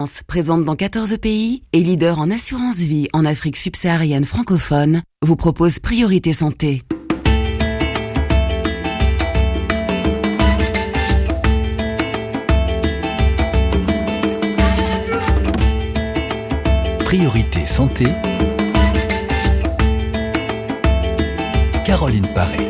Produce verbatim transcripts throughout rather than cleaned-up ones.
France, présente dans quatorze pays et leader en assurance vie en Afrique subsaharienne francophone, vous propose Priorité Santé. Priorité Santé, Caroline Paré.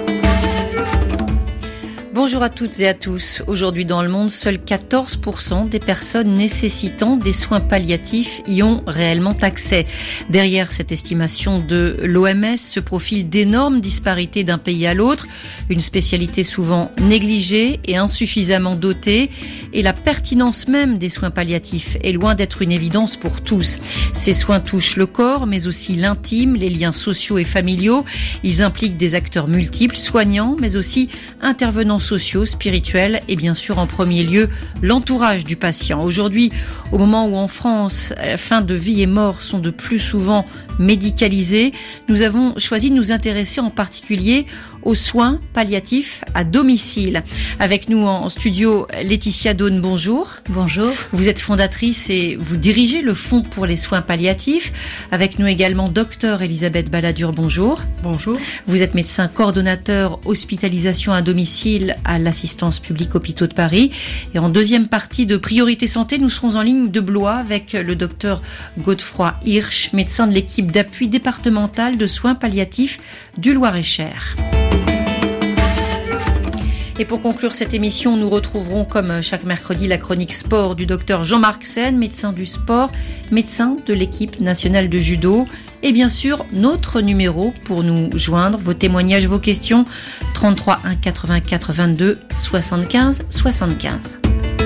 Bonjour à toutes et à tous. Aujourd'hui dans le monde, seuls quatorze pour cent des personnes nécessitant des soins palliatifs y ont réellement accès. Derrière cette estimation de l'O M S se profilent d'énormes disparités d'un pays à l'autre, une spécialité souvent négligée et insuffisamment dotée, et la pertinence même des soins palliatifs est loin d'être une évidence pour tous. Ces soins touchent le corps, mais aussi l'intime, les liens sociaux et familiaux. Ils impliquent des acteurs multiples, soignants, mais aussi intervenants sociaux, spirituels et bien sûr en premier lieu l'entourage du patient. Aujourd'hui, au moment où en France, fin de vie et mort sont de plus souvent médicalisés, nous avons choisi de nous intéresser en particulier aux soins palliatifs à domicile. Avec nous en studio, Laetitia Daune, bonjour. Bonjour. Vous êtes fondatrice et vous dirigez le Fonds pour les soins palliatifs. Avec nous également, docteur Elisabeth Balladur, bonjour. Bonjour. Vous êtes médecin coordonnateur hospitalisation à domicile à l'Assistance publique Hôpitaux de Paris. Et en deuxième partie de Priorité Santé, nous serons en ligne de Blois avec le docteur Godefroy Hirsch, médecin de l'équipe d'appui départemental de soins palliatifs du Loir-et-Cher. Et pour conclure cette émission, nous retrouverons comme chaque mercredi la chronique sport du docteur Jean-Marc Sen, médecin du sport, médecin de l'équipe nationale de judo. Et bien sûr, notre numéro pour nous joindre, vos témoignages, vos questions, trente-trois un quatre-vingt-quatre vingt-deux soixante-quinze soixante-quinze.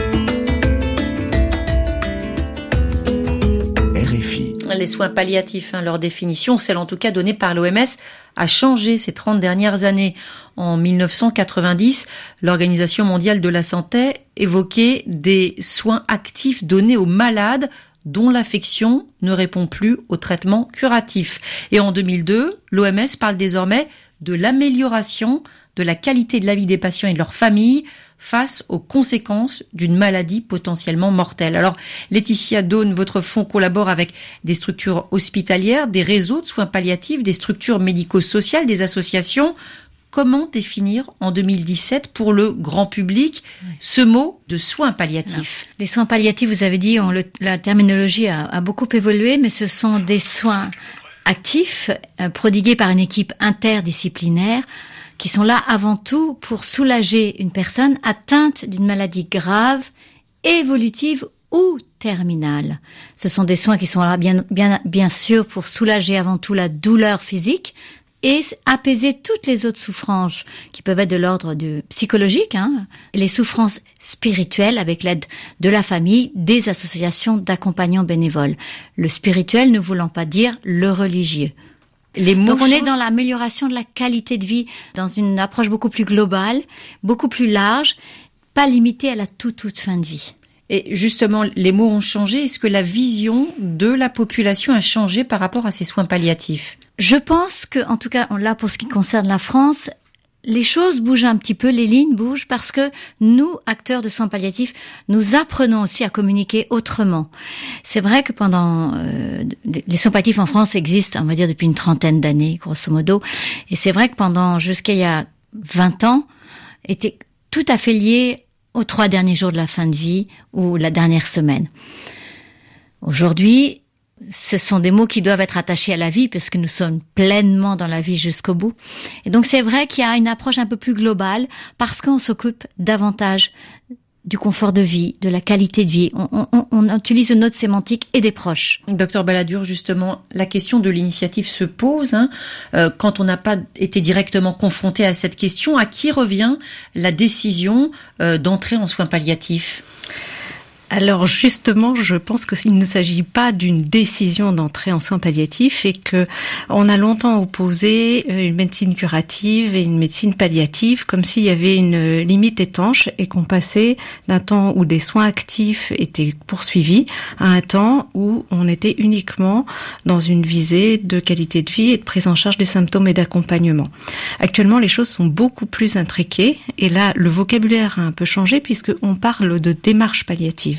Les soins palliatifs, hein, leur définition, celle en tout cas donnée par l'O M S, a changé ces trente dernières années. En mille neuf cent quatre-vingt-dix, l'Organisation mondiale de la santé évoquait des soins actifs donnés aux malades dont l'affection ne répond plus au traitement curatif. Et en deux mille deux, l'O M S parle désormais de l'amélioration de la qualité de la vie des patients et de leurs familles face aux conséquences d'une maladie potentiellement mortelle. Alors, Laetitia Daune, votre fonds collabore avec des structures hospitalières, des réseaux de soins palliatifs, des structures médico-sociales, des associations. Comment définir en deux mille dix-sept pour le grand public ce mot de soins palliatifs? Alors, les soins palliatifs, vous avez dit, on le, la terminologie a, a beaucoup évolué, mais ce sont des soins actifs euh, prodigués par une équipe interdisciplinaire qui sont là avant tout pour soulager une personne atteinte d'une maladie grave, évolutive ou terminale. Ce sont des soins qui sont là bien, bien, bien sûr pour soulager avant tout la douleur physique et apaiser toutes les autres souffrances qui peuvent être de l'ordre du psychologique, hein, les souffrances spirituelles avec l'aide de la famille, des associations d'accompagnants bénévoles. Le spirituel ne voulant pas dire le religieux. Les mots Donc on est dans l'amélioration de la qualité de vie, dans une approche beaucoup plus globale, beaucoup plus large, pas limitée à la toute toute fin de vie. Et justement, les mots ont changé. Est-ce que la vision de la population a changé par rapport à ces soins palliatifs? Je pense que, en tout cas, là pour ce qui concerne la France, les choses bougent un petit peu, les lignes bougent parce que nous, acteurs de soins palliatifs, nous apprenons aussi à communiquer autrement. C'est vrai que pendant euh, les soins palliatifs en France existent, on va dire depuis une trentaine d'années, grosso modo, et c'est vrai que pendant jusqu'à il y a vingt ans, étaient tout à fait liés aux trois derniers jours de la fin de vie ou la dernière semaine. Aujourd'hui, ce sont des mots qui doivent être attachés à la vie parce que nous sommes pleinement dans la vie jusqu'au bout. Et donc c'est vrai qu'il y a une approche un peu plus globale parce qu'on s'occupe davantage du confort de vie, de la qualité de vie. On, on, on utilise notre sémantique et des proches. Docteur Balladur, justement, la question de l'initiative se pose. Hein, euh, quand on n'a pas été directement confronté à cette question, à qui revient la décision euh, d'entrer en soins palliatifs ? Alors justement, je pense qu'il ne s'agit pas d'une décision d'entrer en soins palliatifs et que on a longtemps opposé une médecine curative et une médecine palliative comme s'il y avait une limite étanche et qu'on passait d'un temps où des soins actifs étaient poursuivis à un temps où on était uniquement dans une visée de qualité de vie et de prise en charge des symptômes et d'accompagnement. Actuellement, les choses sont beaucoup plus intriquées et là, le vocabulaire a un peu changé puisqu'on parle de démarche palliative.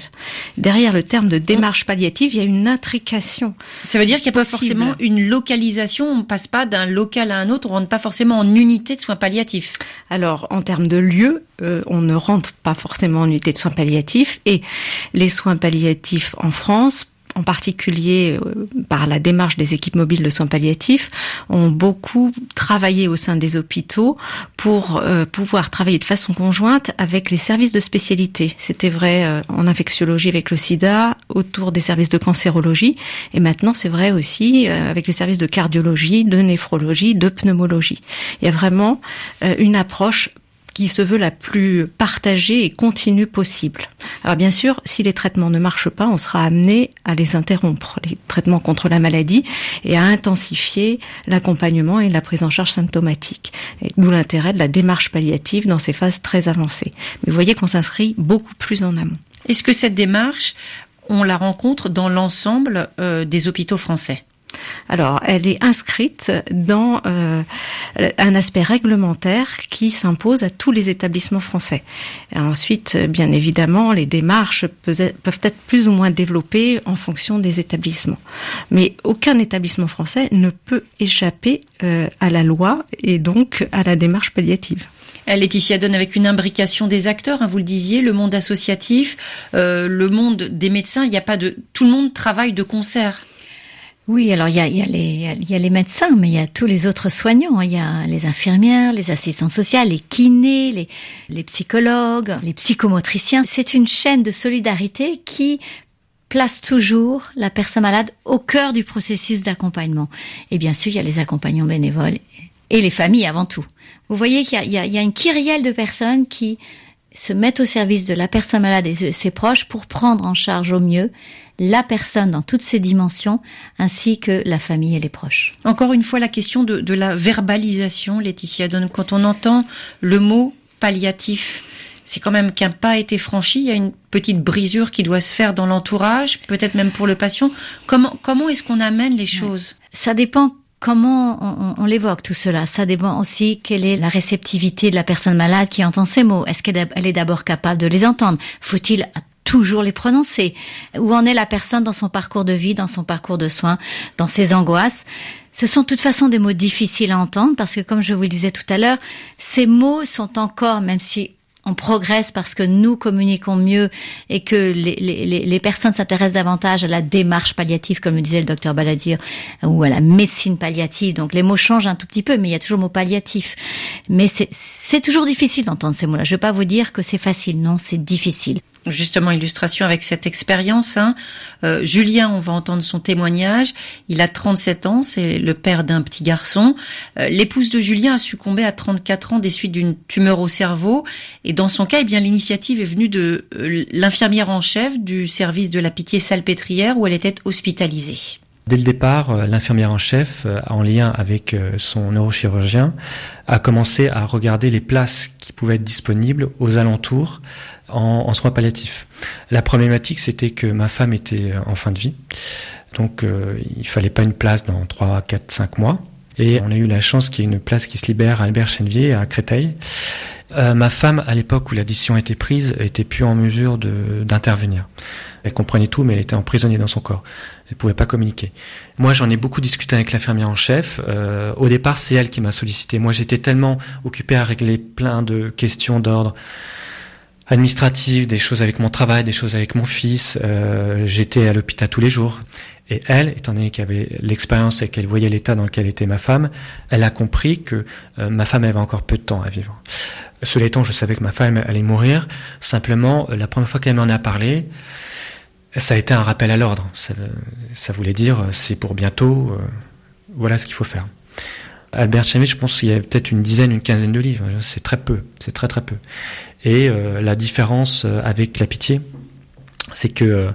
Derrière le terme de démarche palliative, il y a une intrication. Ça veut dire qu'il n'y a pas forcément une localisation, on ne passe pas d'un local à un autre, on ne rentre pas forcément en unité de soins palliatifs. Alors, en termes de lieu, euh, on ne rentre pas forcément en unité de soins palliatifs, et les soins palliatifs en France, en particulier euh, par la démarche des équipes mobiles de soins palliatifs, ont beaucoup travaillé au sein des hôpitaux pour euh, pouvoir travailler de façon conjointe avec les services de spécialité. C'était vrai euh, en infectiologie avec le sida, autour des services de cancérologie, et maintenant c'est vrai aussi euh, avec les services de cardiologie, de néphrologie, de pneumologie. Il y a vraiment euh, une approche qui se veut la plus partagée et continue possible. Alors bien sûr, si les traitements ne marchent pas, on sera amené à les interrompre, les traitements contre la maladie, et à intensifier l'accompagnement et la prise en charge symptomatique. Et d'où l'intérêt de la démarche palliative dans ces phases très avancées. Mais vous voyez qu'on s'inscrit beaucoup plus en amont. Est-ce que cette démarche, on la rencontre dans l'ensemble euh, des hôpitaux français ? Alors, elle est inscrite dans euh, un aspect réglementaire qui s'impose à tous les établissements français. Et ensuite, bien évidemment, les démarches peuvent être plus ou moins développées en fonction des établissements. Mais aucun établissement français ne peut échapper euh, à la loi et donc à la démarche palliative. Laetitia Donne, avec une imbrication des acteurs, hein, vous le disiez, le monde associatif, euh, le monde des médecins, il n'y a pas de, tout le monde travaille de concert. Oui, alors il y a, il y a les, il y a les médecins, mais il y a tous les autres soignants. Il y a les infirmières, les assistantes sociales, les kinés, les, les psychologues, les psychomotriciens. C'est une chaîne de solidarité qui place toujours la personne malade au cœur du processus d'accompagnement. Et bien sûr, il y a les accompagnants bénévoles et les familles avant tout. Vous voyez qu'il y a, il y a, il y a une kyrielle de personnes qui se mettent au service de la personne malade et de ses proches pour prendre en charge au mieux la personne dans toutes ses dimensions, ainsi que la famille et les proches. Encore une fois, la question de, de la verbalisation, Laetitia Donne. Quand on entend le mot palliatif, c'est quand même qu'un pas a été franchi, il y a une petite brisure qui doit se faire dans l'entourage, peut-être même pour le patient. Comment, comment est-ce qu'on amène les choses ? Ça dépend comment on, on, on l'évoque tout cela. Ça dépend aussi quelle est la réceptivité de la personne malade qui entend ces mots. Est-ce qu'elle est d'abord capable de les entendre ? Faut-il toujours les prononcer? Où en est la personne dans son parcours de vie, dans son parcours de soins, dans ses angoisses? Ce sont de toute façon des mots difficiles à entendre parce que, comme je vous le disais tout à l'heure, ces mots sont encore, même si on progresse parce que nous communiquons mieux et que les, les, les personnes s'intéressent davantage à la démarche palliative, comme le disait le docteur Balladur, ou à la médecine palliative. Donc les mots changent un tout petit peu, mais il y a toujours le mot palliatif. Mais c'est, c'est toujours difficile d'entendre ces mots-là. Je ne vais pas vous dire que c'est facile, non, c'est difficile. Justement, illustration avec cette expérience. Hein. Euh, Julien, on va entendre son témoignage. Il a trente-sept ans, c'est le père d'un petit garçon. Euh, l'épouse de Julien a succombé à trente-quatre ans des suites d'une tumeur au cerveau. Et dans son cas, eh bien, l'initiative est venue de euh, l'infirmière en chef du service de la Pitié-Salpêtrière où elle était hospitalisée. Dès le départ, l'infirmière en chef, en lien avec son neurochirurgien, a commencé à regarder les places qui pouvaient être disponibles aux alentours en, en soins palliatifs. La problématique, c'était que ma femme était en fin de vie, donc euh, il fallait pas une place dans trois, quatre, cinq mois. Et on a eu la chance qu'il y ait une place qui se libère à Albert-Chenevier, à Créteil. Euh, ma femme, à l'époque où la décision a été prise, était plus en mesure de, d'intervenir. Elle comprenait tout, mais elle était emprisonnée dans son corps. Elle pouvait pas communiquer. Moi, j'en ai beaucoup discuté avec l'infirmière en chef. Euh, au départ, c'est elle qui m'a sollicité. Moi, j'étais tellement occupé à régler plein de questions d'ordre administratif, des choses avec mon travail, des choses avec mon fils. Euh, j'étais à l'hôpital tous les jours. Et elle, étant donné qu'elle avait l'expérience et qu'elle voyait l'état dans lequel était ma femme, elle a compris que euh, ma femme avait encore peu de temps à vivre. Cela étant, je savais que ma femme allait mourir. Simplement, la première fois qu'elle m'en a parlé, ça a été un rappel à l'ordre. Ça, ça voulait dire, c'est pour bientôt, euh, voilà ce qu'il faut faire. Albert-Chenevier, je pense qu'il y a peut-être une dizaine, une quinzaine de livres. C'est très peu, c'est très très peu. Et euh, la différence avec la Pitié, c'est que euh,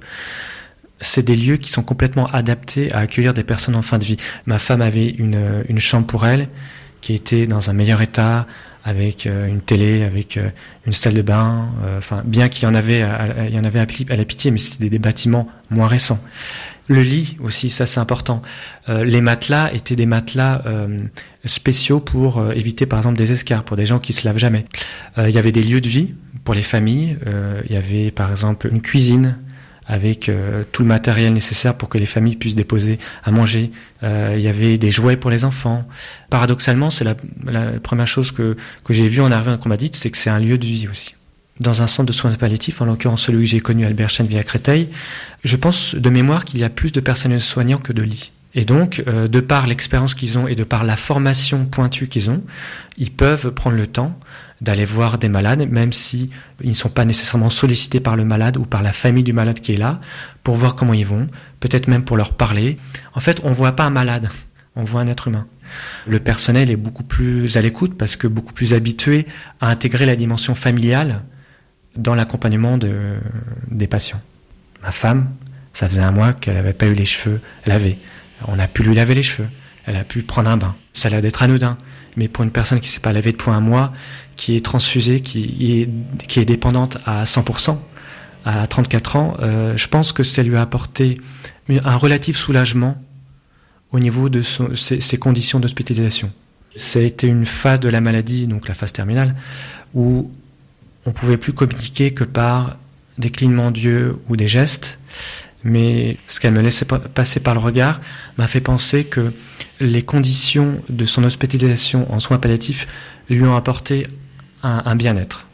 c'est des lieux qui sont complètement adaptés à accueillir des personnes en fin de vie. Ma femme avait une, une chambre pour elle qui était dans un meilleur état, avec euh, une télé, avec euh, une salle de bain, euh, enfin bien qu'il y en avait, à, à, il y en avait à, à la Pitié, mais c'était des, des bâtiments moins récents. Le lit aussi, ça c'est important. Euh, les matelas étaient des matelas euh, spéciaux pour euh, éviter par exemple des escarres, pour des gens qui se lavent jamais. Euh, il y avait des lieux de vie pour les familles. Euh, il y avait par exemple une cuisine avec euh, tout le matériel nécessaire pour que les familles puissent déposer à manger. Euh, il y avait des jouets pour les enfants. Paradoxalement, c'est la, la première chose que, que j'ai vue en arrivant qu'on m'a dit, c'est que c'est un lieu de vie aussi. Dans un centre de soins palliatifs, en l'occurrence celui que j'ai connu, Albert Chennevier à Créteil, je pense de mémoire qu'il y a plus de personnel soignant que de lits. Et donc, euh, de par l'expérience qu'ils ont et de par la formation pointue qu'ils ont, ils peuvent prendre le temps d'aller voir des malades, même si ils ne sont pas nécessairement sollicités par le malade ou par la famille du malade qui est là, pour voir comment ils vont, peut-être même pour leur parler. En fait, on ne voit pas un malade, on voit un être humain. Le personnel est beaucoup plus à l'écoute parce que beaucoup plus habitué à intégrer la dimension familiale dans l'accompagnement de, des patients. Ma femme, ça faisait un mois qu'elle n'avait pas eu les cheveux lavés. On a pu lui laver les cheveux. Elle a pu prendre un bain. Ça a l'air d'être anodin. Mais pour une personne qui ne s'est pas lavée depuis un mois, qui est transfusée, qui est, qui est dépendante à cent pour cent, à trente-quatre ans, euh, je pense que ça lui a apporté un relatif soulagement au niveau de son, ses, ses conditions d'hospitalisation. Ça a été une phase de la maladie, donc la phase terminale, où on pouvait plus communiquer que par des clignements d'yeux ou des gestes, mais ce qu'elle me laissait passer par le regard m'a fait penser que les conditions de son hospitalisation en soins palliatifs lui ont apporté un, un bien-être.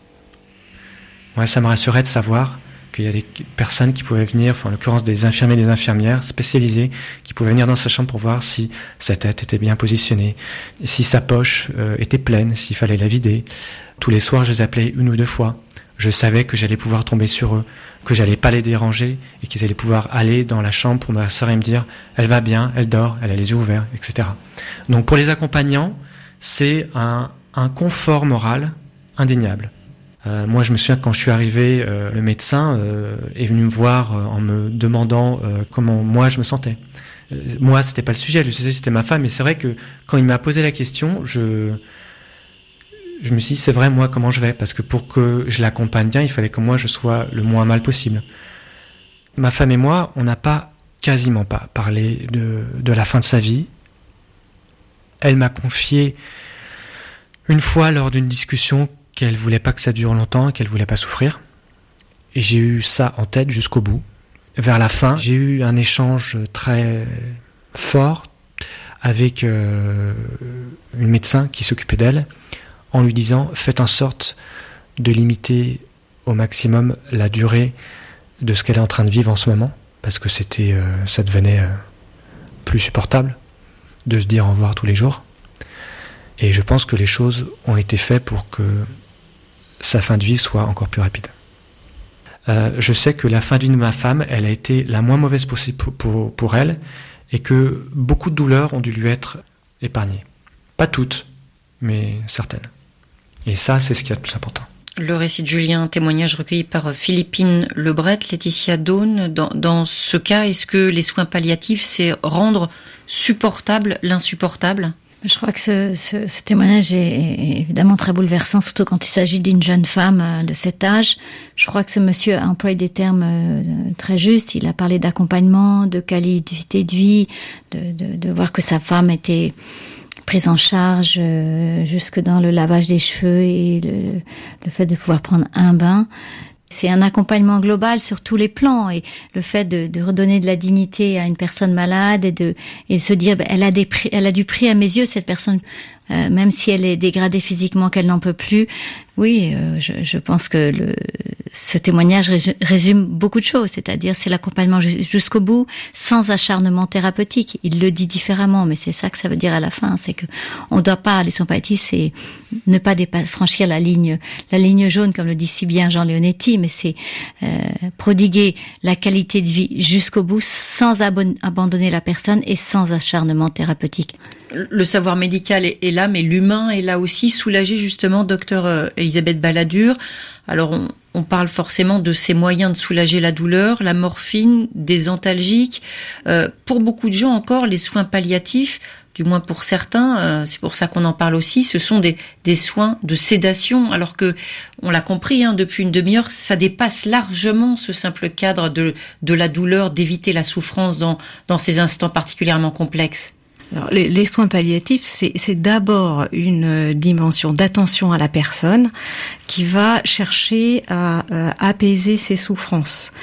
Ouais, ça me rassurait de savoir qu'il y a des personnes qui pouvaient venir, enfin en l'occurrence des infirmiers et des infirmières spécialisés, qui pouvaient venir dans sa chambre pour voir si sa tête était bien positionnée, si sa poche euh, était pleine, s'il fallait la vider. Tous les soirs, je les appelais une ou deux fois. Je savais que j'allais pouvoir tomber sur eux, que j'allais pas les déranger et qu'ils allaient pouvoir aller dans la chambre pour m'asseoir et me dire « elle va bien, elle dort, elle a les yeux ouverts », et cetera. Donc pour les accompagnants, c'est un, un confort moral indéniable. Euh, moi, je me souviens quand je suis arrivé, euh, le médecin euh, est venu me voir euh, en me demandant euh, comment moi je me sentais. Euh, moi, c'était pas le sujet, le sujet c'était ma femme, et c'est vrai que quand il m'a posé la question, je... Je me suis dit, c'est vrai, moi, comment je vais? Parce que pour que je l'accompagne bien, il fallait que moi, je sois le moins mal possible. Ma femme et moi, on n'a pas, quasiment pas, parlé de, de la fin de sa vie. Elle m'a confié une fois lors d'une discussion qu'elle voulait pas que ça dure longtemps, qu'elle voulait pas souffrir. Et j'ai eu ça en tête jusqu'au bout. Vers la fin, j'ai eu un échange très fort avec euh, une médecin qui s'occupait d'elle, en lui disant « faites en sorte de limiter au maximum la durée de ce qu'elle est en train de vivre en ce moment, parce que c'était, euh, ça devenait euh, plus supportable de se dire au revoir tous les jours. Et je pense que les choses ont été faites pour que sa fin de vie soit encore plus rapide. Euh, je sais que la fin de vie de ma femme, elle a été la moins mauvaise possible pour, pour, pour elle, et que beaucoup de douleurs ont dû lui être épargnées. Pas toutes, mais certaines. Et ça, c'est ce qui est le plus important. Le récit de Julien, témoignage recueilli par Philippine Lebret, Laetitia Daune. Dans, dans ce cas, est-ce que les soins palliatifs, c'est rendre supportable l'insupportable ? Je crois que ce, ce, ce témoignage est, est évidemment très bouleversant, surtout quand il s'agit d'une jeune femme de cet âge. Je crois que ce monsieur a employé des termes très justes. Il a parlé d'accompagnement, de qualité de vie, de, de, de voir que sa femme était prise en charge euh, jusque dans le lavage des cheveux et le, le fait de pouvoir prendre un bain. C'est un accompagnement global sur tous les plans, et le fait de, de redonner de la dignité à une personne malade et de et se dire ben, elle a des prix, elle a du prix à mes yeux, cette personne, euh, même si elle est dégradée physiquement, qu'elle n'en peut plus. Oui, euh, je, je pense que le, ce témoignage résume beaucoup de choses, c'est-à-dire c'est l'accompagnement jusqu'au bout, sans acharnement thérapeutique. Il le dit différemment, mais c'est ça que ça veut dire à la fin, c'est que on doit pas, les soins palliatifs, c'est ne pas dépasser, franchir la ligne, la ligne jaune, comme le dit si bien Jean Leonetti, mais c'est euh, prodiguer la qualité de vie jusqu'au bout, sans abon- abandonner la personne et sans acharnement thérapeutique. Le savoir médical est, est là, mais l'humain est là aussi. Soulagé justement, docteur Elisabeth Balladur. Alors, on, on parle forcément de ces moyens de soulager la douleur, la morphine, des antalgiques. Euh, pour beaucoup de gens encore, les soins palliatifs, du moins pour certains, euh, c'est pour ça qu'on en parle aussi, ce sont des, des soins de sédation, alors que, on l'a compris, hein, depuis une demi-heure, ça dépasse largement ce simple cadre de, de la douleur, d'éviter la souffrance dans, dans ces instants particulièrement complexes. Alors, les, les soins palliatifs, c'est, c'est d'abord une dimension d'attention à la personne qui va chercher à, à apaiser ses souffrances.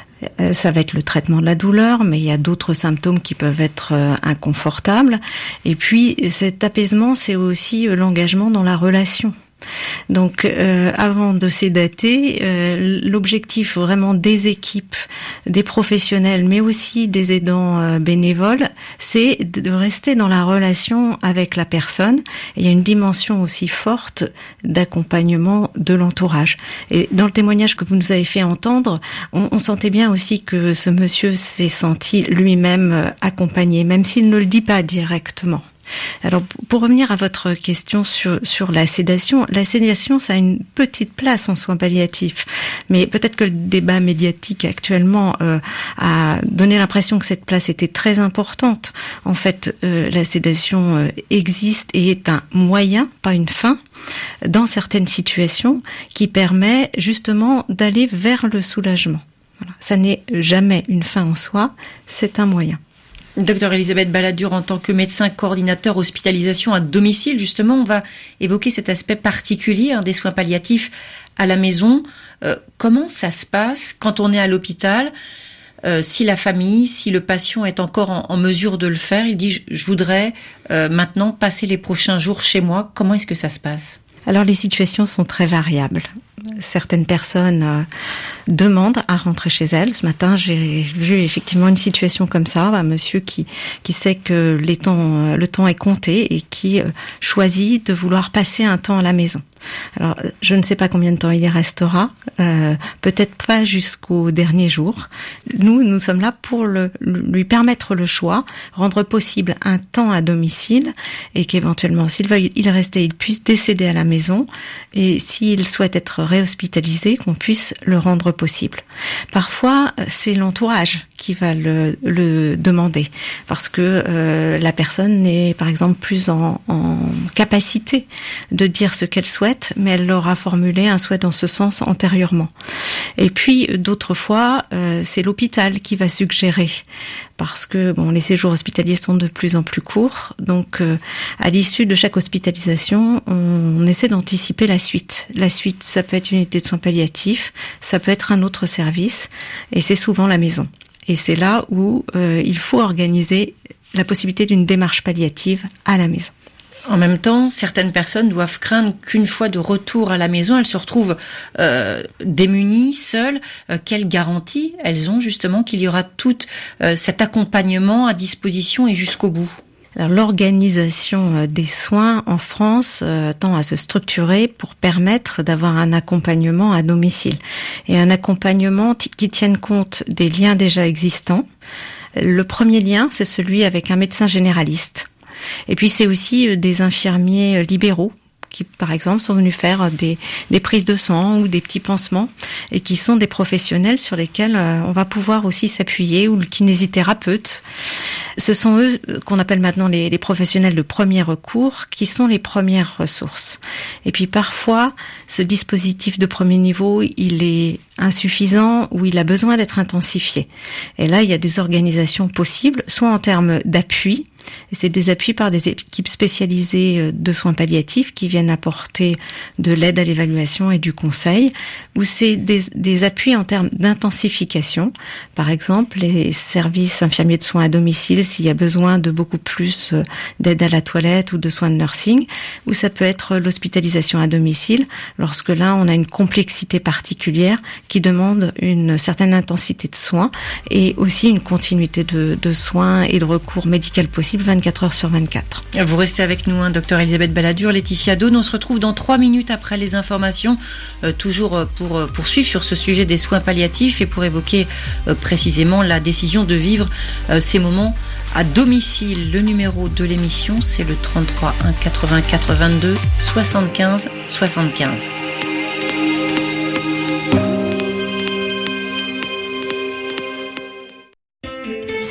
Ça va être le traitement de la douleur, mais il y a d'autres symptômes qui peuvent être inconfortables. Et puis, cet apaisement, c'est aussi l'engagement dans la relation. Donc, euh, avant de sédater, euh, l'objectif vraiment des équipes, des professionnels, mais aussi des aidants euh, bénévoles, c'est de rester dans la relation avec la personne. Et il y a une dimension aussi forte d'accompagnement de l'entourage. Et dans le témoignage que vous nous avez fait entendre, on, on sentait bien aussi que ce monsieur s'est senti lui-même accompagné, même s'il ne le dit pas directement. Alors, pour revenir à votre question sur, sur la sédation, la sédation, ça a une petite place en soins palliatifs. Mais peut-être que le débat médiatique actuellement euh, a donné l'impression que cette place était très importante. En fait, euh, la sédation euh, existe et est un moyen, pas une fin, dans certaines situations, qui permet justement d'aller vers le soulagement. Voilà. Ça n'est jamais une fin en soi, c'est un moyen. Docteur Elisabeth Balladur, en tant que médecin coordinateur hospitalisation à domicile, justement, on va évoquer cet aspect particulier hein, des soins palliatifs à la maison. Euh, comment ça se passe quand on est à l'hôpital ? Euh, si la famille, si le patient est encore en, en mesure de le faire, il dit je, je voudrais euh, maintenant passer les prochains jours chez moi. Comment est-ce que ça se passe ? Alors les situations sont très variables. Certaines personnes euh, demandent à rentrer chez elles. Ce matin, j'ai vu effectivement une situation comme ça, un monsieur qui qui sait que les temps, le temps est compté et qui euh, choisit de vouloir passer un temps à la maison. Alors, je ne sais pas combien de temps il y restera, euh, peut-être pas jusqu'au dernier jour. Nous, nous sommes là pour le, lui permettre le choix, rendre possible un temps à domicile et qu'éventuellement, s'il veut y rester, il puisse décéder à la maison et s'il souhaite être réhospitalisé, qu'on puisse le rendre possible. Parfois, c'est l'entourage qui va le, le demander parce que euh, la personne est, par exemple, plus en, en capacité de dire ce qu'elle souhaite, mais elle aura formulé un souhait dans ce sens antérieurement. Et puis, d'autres fois, euh, c'est l'hôpital qui va suggérer, parce que bon, les séjours hospitaliers sont de plus en plus courts, donc euh, à l'issue de chaque hospitalisation, on, on essaie d'anticiper la suite. La suite, ça peut être une unité de soins palliatifs, ça peut être un autre service, et c'est souvent la maison. Et c'est là où euh, il faut organiser la possibilité d'une démarche palliative à la maison. En même temps, certaines personnes doivent craindre qu'une fois de retour à la maison, elles se retrouvent euh, démunies, seules. Euh, quelle garantie elles ont justement qu'il y aura tout euh, cet accompagnement à disposition et jusqu'au bout ? Alors, l'organisation des soins en France euh, tend à se structurer pour permettre d'avoir un accompagnement à domicile et un accompagnement t- qui tienne compte des liens déjà existants. Le premier lien, c'est celui avec un médecin généraliste. Et puis c'est aussi des infirmiers libéraux qui, par exemple, sont venus faire des, des prises de sang ou des petits pansements et qui sont des professionnels sur lesquels on va pouvoir aussi s'appuyer, ou le kinésithérapeute. Ce sont eux qu'on appelle maintenant les, les professionnels de premier recours, qui sont les premières ressources. Et puis parfois, ce dispositif de premier niveau, il est insuffisant ou il a besoin d'être intensifié. Et là, il y a des organisations possibles, soit en termes d'appui, et c'est des appuis par des équipes spécialisées de soins palliatifs qui viennent apporter de l'aide à l'évaluation et du conseil, ou c'est des, des appuis en termes d'intensification. Par exemple, les services infirmiers de soins à domicile, s'il y a besoin de beaucoup plus d'aide à la toilette ou de soins de nursing, ou ça peut être l'hospitalisation à domicile, lorsque là, on a une complexité particulière qui demande une certaine intensité de soins et aussi une continuité de, de soins et de recours médical possible vingt-quatre heures sur vingt-quatre. Vous restez avec nous, hein, docteur Elisabeth Balladur, Laetitia Daune. On se retrouve dans trois minutes après les informations, euh, toujours pour euh, poursuivre sur ce sujet des soins palliatifs et pour évoquer euh, précisément la décision de vivre euh, ces moments à domicile. Le numéro de l'émission, c'est le trente-trois un quatre-vingt-quatre vingt-deux soixante-quinze soixante-quinze.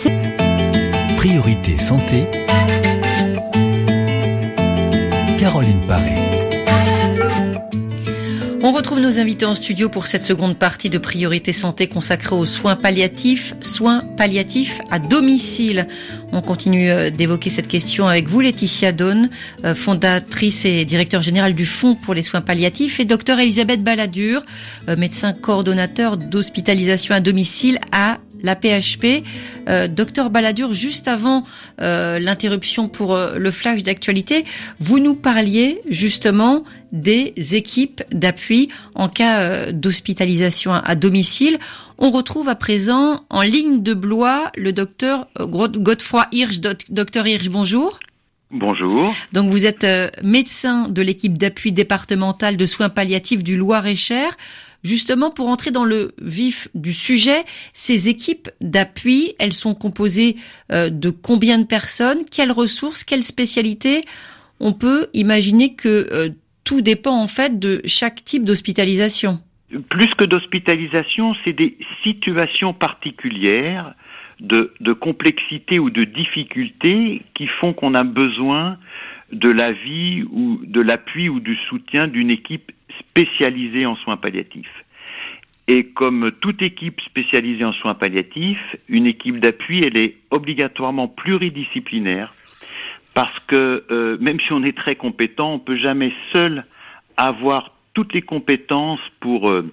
Priorité santé. Caroline Paré. On retrouve nos invités en studio pour cette seconde partie de Priorité Santé consacrée aux soins palliatifs, soins palliatifs à domicile. On continue d'évoquer cette question avec vous, Laetitia Daune, fondatrice et directeur général du Fonds pour les soins palliatifs, et docteur Elisabeth Balladur, médecin coordonnateur d'hospitalisation à domicile à la P H P. Euh, docteur Balladur, juste avant euh, l'interruption pour euh, le flash d'actualité, vous nous parliez justement des équipes d'appui en cas euh, d'hospitalisation à, à domicile. On retrouve à présent en ligne de Blois le docteur euh, Godefroy Hirsch. Docteur Hirsch, bonjour. Bonjour. Donc vous êtes euh, médecin de l'équipe d'appui départementale de soins palliatifs du Loir-et-Cher. Justement, pour entrer dans le vif du sujet, ces équipes d'appui, elles sont composées euh, de combien de personnes? Quelles ressources? Quelles spécialités? On peut imaginer que euh, tout dépend en fait de chaque type d'hospitalisation. Plus que d'hospitalisation, c'est des situations particulières de, de complexité ou de difficulté qui font qu'on a besoin de l'avis ou de l'appui ou du soutien d'une équipe spécialisée en soins palliatifs. Et comme toute équipe spécialisée en soins palliatifs, une équipe d'appui, elle est obligatoirement pluridisciplinaire parce que euh, même si on est très compétent, on ne peut jamais seul avoir toutes les compétences pour euh,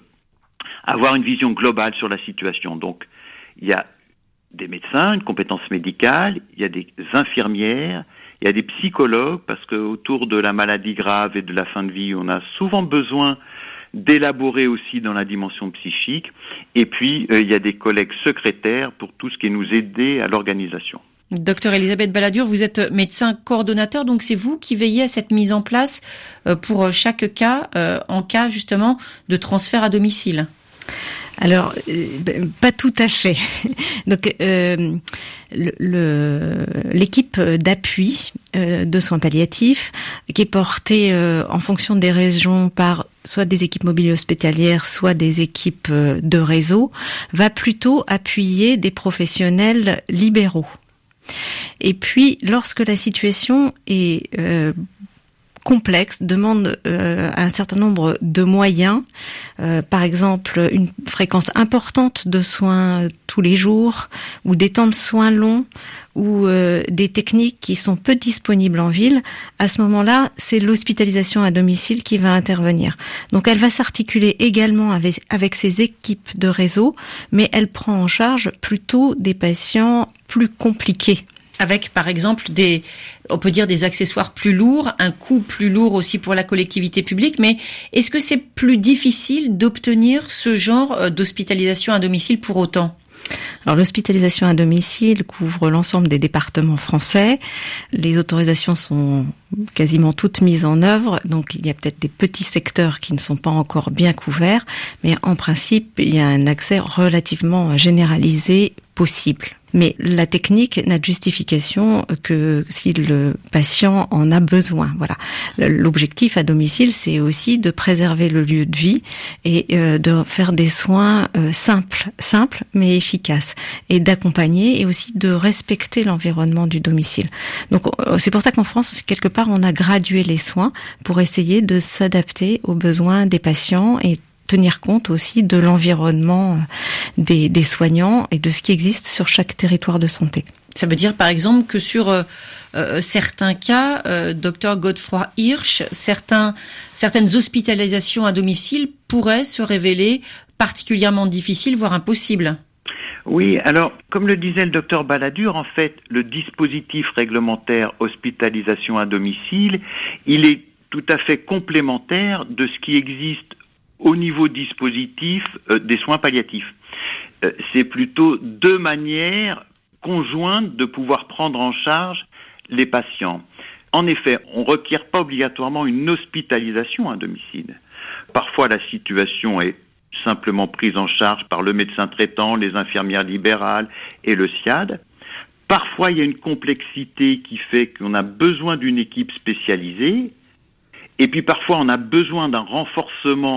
avoir une vision globale sur la situation. Donc, il y a des médecins, une compétence médicale, il y a des infirmières, il y a des psychologues, parce qu'autour de la maladie grave et de la fin de vie, on a souvent besoin d'élaborer aussi dans la dimension psychique. Et puis, euh, il y a des collègues secrétaires pour tout ce qui est nous aider à l'organisation. Docteur Elisabeth Balladur, vous êtes médecin coordonnateur, donc c'est vous qui veillez à cette mise en place pour chaque cas, euh, en cas justement de transfert à domicile. Alors, euh, pas tout à fait. Donc, euh, le, le, l'équipe d'appui euh, de soins palliatifs, qui est portée euh, en fonction des régions par soit des équipes mobiles hospitalières, soit des équipes euh, de réseau, va plutôt appuyer des professionnels libéraux. Et puis, lorsque la situation est euh, complexe, demande euh, un certain nombre de moyens, euh, par exemple une fréquence importante de soins tous les jours, ou des temps de soins longs, ou euh, des techniques qui sont peu disponibles en ville, à ce moment-là, c'est l'hospitalisation à domicile qui va intervenir. Donc elle va s'articuler également avec, avec ses équipes de réseau, mais elle prend en charge plutôt des patients plus compliqués. Avec, par exemple, des, on peut dire des accessoires plus lourds, un coût plus lourd aussi pour la collectivité publique, mais est-ce que c'est plus difficile d'obtenir ce genre d'hospitalisation à domicile pour autant ? Alors l'hospitalisation à domicile couvre l'ensemble des départements français. Les autorisations sont quasiment toutes mises en œuvre, donc il y a peut-être des petits secteurs qui ne sont pas encore bien couverts, mais en principe, il y a un accès relativement généralisé possible. Mais la technique n'a de justification que si le patient en a besoin. Voilà. L'objectif à domicile, c'est aussi de préserver le lieu de vie et euh, de faire des soins euh, simples, simples mais efficaces, et d'accompagner et aussi de respecter l'environnement du domicile. Donc c'est pour ça qu'en France, quelque part, on a gradué les soins pour essayer de s'adapter aux besoins des patients et tenir compte aussi de l'environnement des, des soignants et de ce qui existe sur chaque territoire de santé. Ça veut dire par exemple que sur euh, euh, certains cas, euh, docteur Godefroy Hirsch, certains, certaines hospitalisations à domicile pourraient se révéler particulièrement difficiles, voire impossibles. Oui, alors, comme le disait le docteur Balladur, en fait, le dispositif réglementaire hospitalisation à domicile, il est tout à fait complémentaire de ce qui existe au niveau dispositif euh, des soins palliatifs. Euh, c'est plutôt deux manières conjointes de pouvoir prendre en charge les patients. En effet, on ne requiert pas obligatoirement une hospitalisation à domicile. Parfois, la situation est simplement prise en charge par le médecin traitant, les infirmières libérales et le S I A D. Parfois, il y a une complexité qui fait qu'on a besoin d'une équipe spécialisée. Et puis parfois, on a besoin d'un renforcement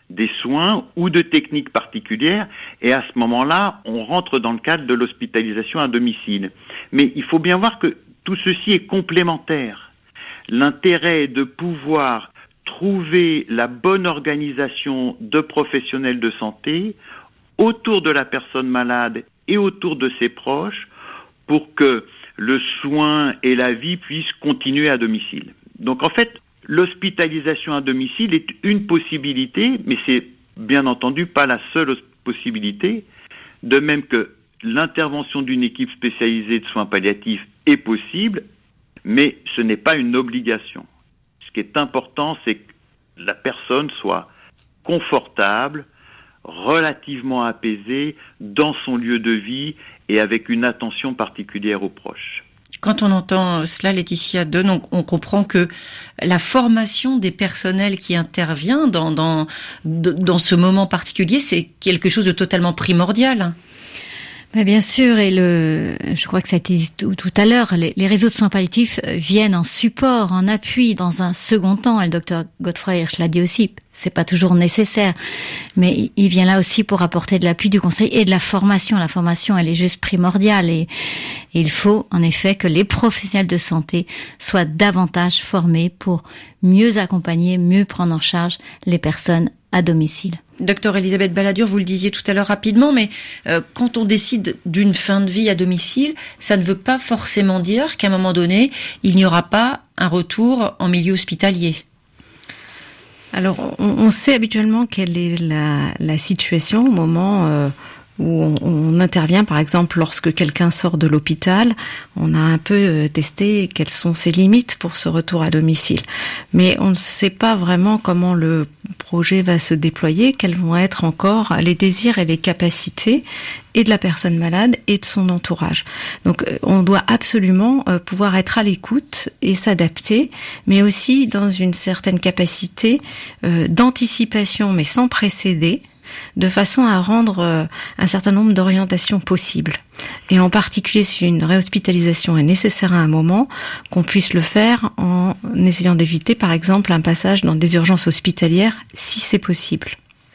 des soins ou de techniques particulières, et à ce moment-là, on rentre dans le cadre de l'hospitalisation à domicile. Mais il faut bien voir que tout ceci est complémentaire. L'intérêt est de pouvoir trouver la bonne organisation de professionnels de santé autour de la personne malade et autour de ses proches pour que le soin et la vie puissent continuer à domicile. Donc en fait, l'hospitalisation à domicile est une possibilité, mais c'est bien entendu pas la seule possibilité, de même que l'intervention d'une équipe spécialisée de soins palliatifs est possible, mais ce n'est pas une obligation. Ce qui est important, c'est que la personne soit confortable, relativement apaisée dans son lieu de vie et avec une attention particulière aux proches. Quand on entend cela, Laetitia Donne, on, on comprend que la formation des personnels qui intervient dans, dans, dans ce moment particulier, c'est quelque chose de totalement primordial. Mais bien sûr, et le, je crois que ça a été dit tout, tout à l'heure, les, les réseaux de soins palliatifs viennent en support, en appui, dans un second temps. Et le docteur Godefroy Hirsch l'a dit aussi, c'est pas toujours nécessaire, mais il vient là aussi pour apporter de l'appui, du conseil et de la formation. La formation, elle est juste primordiale, et, et il faut en effet que les professionnels de santé soient davantage formés pour mieux accompagner, mieux prendre en charge les personnes à domicile. Docteur Elisabeth Balladur, vous le disiez tout à l'heure rapidement, mais euh, quand on décide d'une fin de vie à domicile, ça ne veut pas forcément dire qu'à un moment donné, il n'y aura pas un retour en milieu hospitalier. Alors, on, on sait habituellement quelle est la, la situation au moment euh, où on, on intervient, par exemple, lorsque quelqu'un sort de l'hôpital. On a un peu testé quelles sont ses limites pour ce retour à domicile. Mais on ne sait pas vraiment comment le projet va se déployer, quels vont être encore les désirs et les capacités et de la personne malade et de son entourage. Donc on doit absolument pouvoir être à l'écoute et s'adapter, mais aussi dans une certaine capacité euh, d'anticipation, mais sans précéder, de façon à rendre euh, un certain nombre d'orientations possibles. Et en particulier, si une réhospitalisation est nécessaire à un moment, qu'on puisse le faire en essayant d'éviter, par exemple, un passage dans des urgences hospitalières, si c'est possible.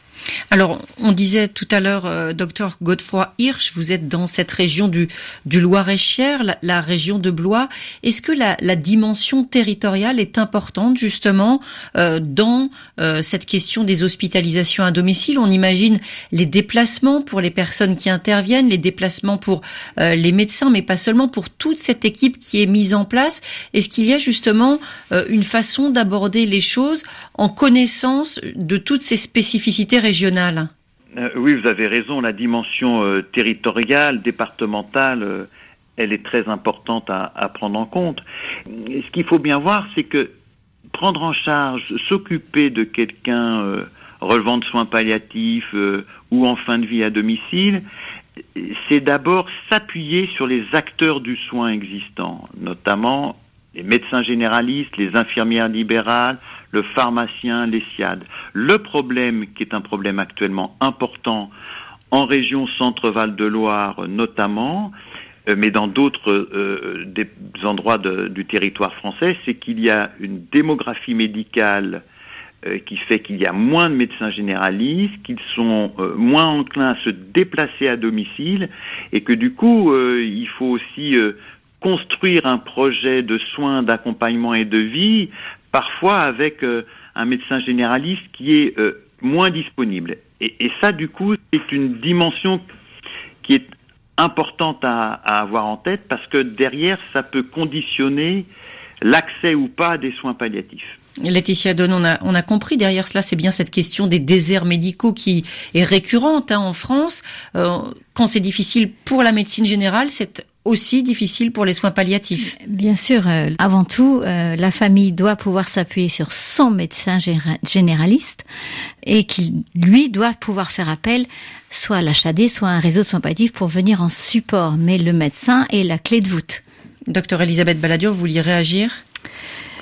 Alors, on disait tout à l'heure, euh, docteur Godefroy Hirsch, vous êtes dans cette région du, du Loir-et-Cher, la, la région de Blois. Est-ce que la, la dimension territoriale est importante, justement, euh, dans euh, cette question des hospitalisations à domicile? On imagine les déplacements pour les personnes qui interviennent, les déplacements pour euh, les médecins, mais pas seulement, pour toute cette équipe qui est mise en place. Est-ce qu'il y a justement euh, une façon d'aborder les choses en connaissance de toutes ces spécificités régionales? Euh, oui, vous avez raison, la dimension euh, territoriale, départementale, euh, elle est très importante à, à prendre en compte. Et ce qu'il faut bien voir, c'est que prendre en charge, s'occuper de quelqu'un euh, relevant de soins palliatifs euh, ou en fin de vie à domicile, c'est d'abord s'appuyer sur les acteurs du soin existants, notamment les médecins généralistes, les infirmières libérales, le pharmacien, les SIAD. Le problème, qui est un problème actuellement important en région Centre-Val de Loire notamment, euh, mais dans d'autres euh, des endroits de, du territoire français, c'est qu'il y a une démographie médicale euh, qui fait qu'il y a moins de médecins généralistes, qu'ils sont euh, moins enclins à se déplacer à domicile, et que du coup, euh, il faut aussi euh, construire un projet de soins, d'accompagnement et de vie, parfois avec euh, un médecin généraliste qui est euh, moins disponible. Et, et ça, du coup, c'est une dimension qui est importante à, à avoir en tête, parce que derrière, ça peut conditionner l'accès ou pas à des soins palliatifs. Laetitia Donne, on a, on a compris, derrière cela, c'est bien cette question des déserts médicaux qui est récurrente hein, en France. Euh, quand c'est difficile pour la médecine générale, c'est aussi difficile pour les soins palliatifs. Bien sûr, euh, avant tout, euh, la famille doit pouvoir s'appuyer sur son médecin généraliste et qu'il, lui, doit pouvoir faire appel soit à l'H A D, soit à un réseau de soins palliatifs pour venir en support. Mais le médecin est la clé de voûte. Docteur Elisabeth Balladur, vous vouliez réagir ?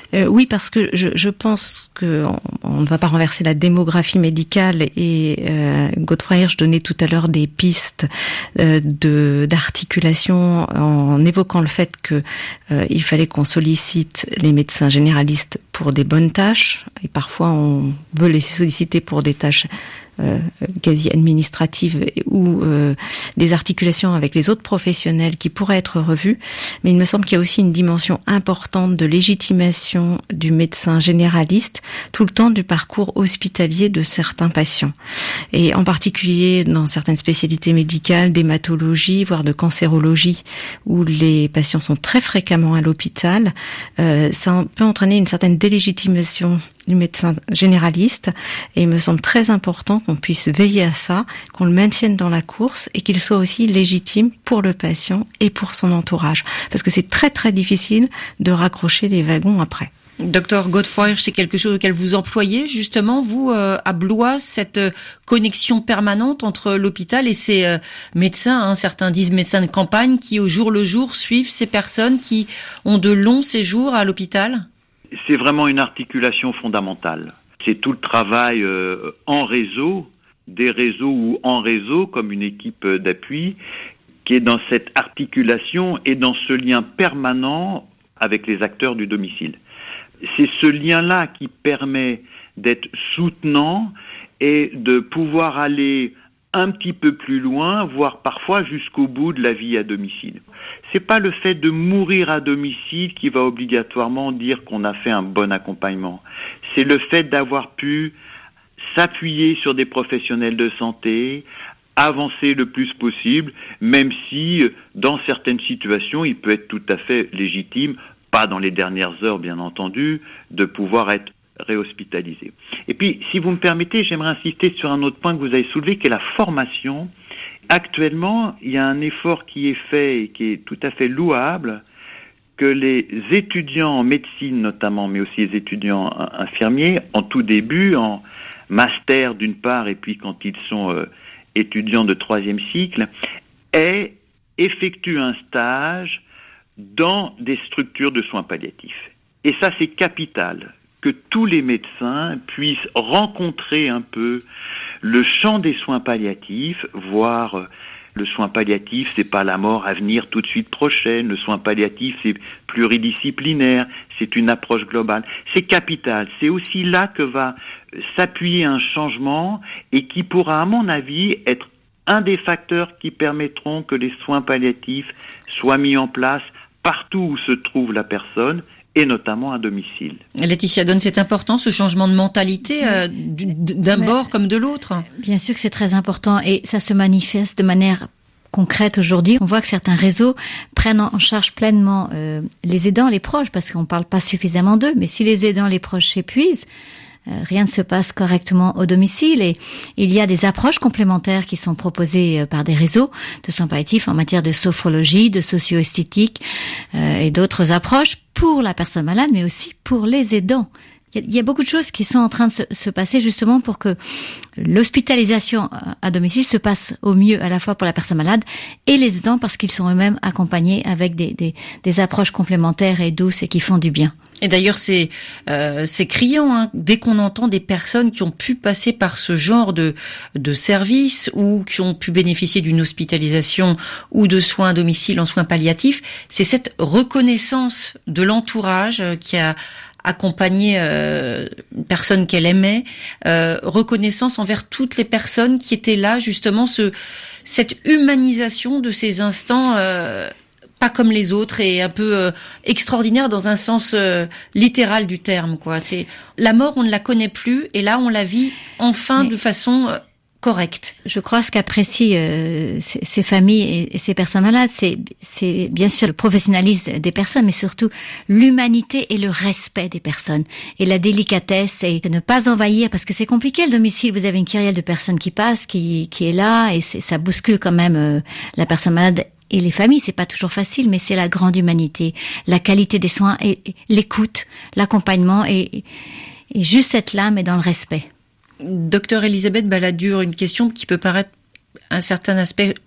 Euh, oui, parce que je, je pense qu'on on ne va pas renverser la démographie médicale et euh, Godefroy Hirsch donnait tout à l'heure des pistes euh, de d'articulation en évoquant le fait que euh, il fallait qu'on sollicite les médecins généralistes pour des bonnes tâches et parfois on veut les solliciter pour des tâches Euh, quasi administratives ou euh, des articulations avec les autres professionnels qui pourraient être revues. Mais il me semble qu'il y a aussi une dimension importante de légitimation du médecin généraliste tout le temps du parcours hospitalier de certains patients. Et en particulier dans certaines spécialités médicales, d'hématologie, voire de cancérologie, où les patients sont très fréquemment à l'hôpital, euh, ça peut entraîner une certaine délégitimation du médecin généraliste et il me semble très important qu'on puisse veiller à ça, qu'on le maintienne dans la course et qu'il soit aussi légitime pour le patient et pour son entourage. Parce que c'est très très difficile de raccrocher les wagons après. Docteur Godefroy Hirsch, c'est quelque chose auquel vous employez justement, vous, euh, à Blois, cette euh, connexion permanente entre l'hôpital et ses euh, médecins, hein, certains disent médecins de campagne, qui au jour le jour suivent ces personnes qui ont de longs séjours à l'hôpital ? C'est vraiment une articulation fondamentale. C'est tout le travail euh, en réseau, des réseaux ou en réseau, comme une équipe d'appui, qui est dans cette articulation et dans ce lien permanent avec les acteurs du domicile. C'est ce lien-là qui permet d'être soutenant et de pouvoir aller un petit peu plus loin, voire parfois jusqu'au bout de la vie à domicile. C'est pas le fait de mourir à domicile qui va obligatoirement dire qu'on a fait un bon accompagnement. C'est le fait d'avoir pu s'appuyer sur des professionnels de santé, avancer le plus possible, même si dans certaines situations, il peut être tout à fait légitime, pas dans les dernières heures bien entendu, de pouvoir être réhospitalisé. Et puis, si vous me permettez, j'aimerais insister sur un autre point que vous avez soulevé, qui est la formation. Actuellement, il y a un effort qui est fait et qui est tout à fait louable, que les étudiants en médecine notamment, mais aussi les étudiants infirmiers, en tout début, en master d'une part, et puis quand ils sont euh, étudiants de troisième cycle, aient effectué un stage dans des structures de soins palliatifs. Et ça, c'est capital, que tous les médecins puissent rencontrer un peu le champ des soins palliatifs, voir le soin palliatif, c'est pas la mort à venir tout de suite prochaine, le soin palliatif, c'est pluridisciplinaire, c'est une approche globale. C'est capital, c'est aussi là que va s'appuyer un changement et qui pourra, à mon avis, être un des facteurs qui permettront que les soins palliatifs soient mis en place partout où se trouve la personne, et notamment à domicile. Laetitia Donne, c'est important ce changement de mentalité euh, d'un Mais, bord comme de l'autre. Bien sûr que c'est très important et ça se manifeste de manière concrète aujourd'hui. On voit que certains réseaux prennent en charge pleinement euh, les aidants, les proches, parce qu'on ne parle pas suffisamment d'eux, mais si les aidants, les proches s'épuisent, Euh, rien ne se passe correctement au domicile et il y a des approches complémentaires qui sont proposées euh, par des réseaux de soins palliatifs en matière de sophrologie, de socio-esthétique euh, et d'autres approches pour la personne malade, mais aussi pour les aidants. Il y, a, il y a beaucoup de choses qui sont en train de se, se passer justement pour que l'hospitalisation à domicile se passe au mieux à la fois pour la personne malade et les aidants parce qu'ils sont eux-mêmes accompagnés avec des, des, des approches complémentaires et douces et qui font du bien. Et d'ailleurs, c'est euh, c'est criant hein, dès qu'on entend des personnes qui ont pu passer par ce genre de de service ou qui ont pu bénéficier d'une hospitalisation ou de soins à domicile en soins palliatifs. C'est cette reconnaissance de l'entourage qui a accompagné euh, une personne qu'elle aimait, euh, reconnaissance envers toutes les personnes qui étaient là, justement, ce cette humanisation de ces instants. Euh, pas comme les autres et un peu euh, extraordinaire dans un sens euh, littéral du terme, quoi. C'est la mort, on ne la connaît plus et là on la vit enfin Mais de façon euh, correcte. Je crois ce qu'apprécient euh, ces, ces familles et, et ces personnes malades, c'est c'est bien sûr le professionnalisme des personnes, mais surtout l'humanité et le respect des personnes et la délicatesse et de ne pas envahir parce que c'est compliqué le domicile. Vous avez une kyrielle de personnes qui passent, qui qui est là et c'est, ça bouscule quand même euh, la personne malade. Et les familles, c'est pas toujours facile, mais c'est la grande humanité, la qualité des soins et, et l'écoute, l'accompagnement et, et juste être là, mais dans le respect. Docteur Elisabeth Balladur, une question qui peut paraître un certain aspect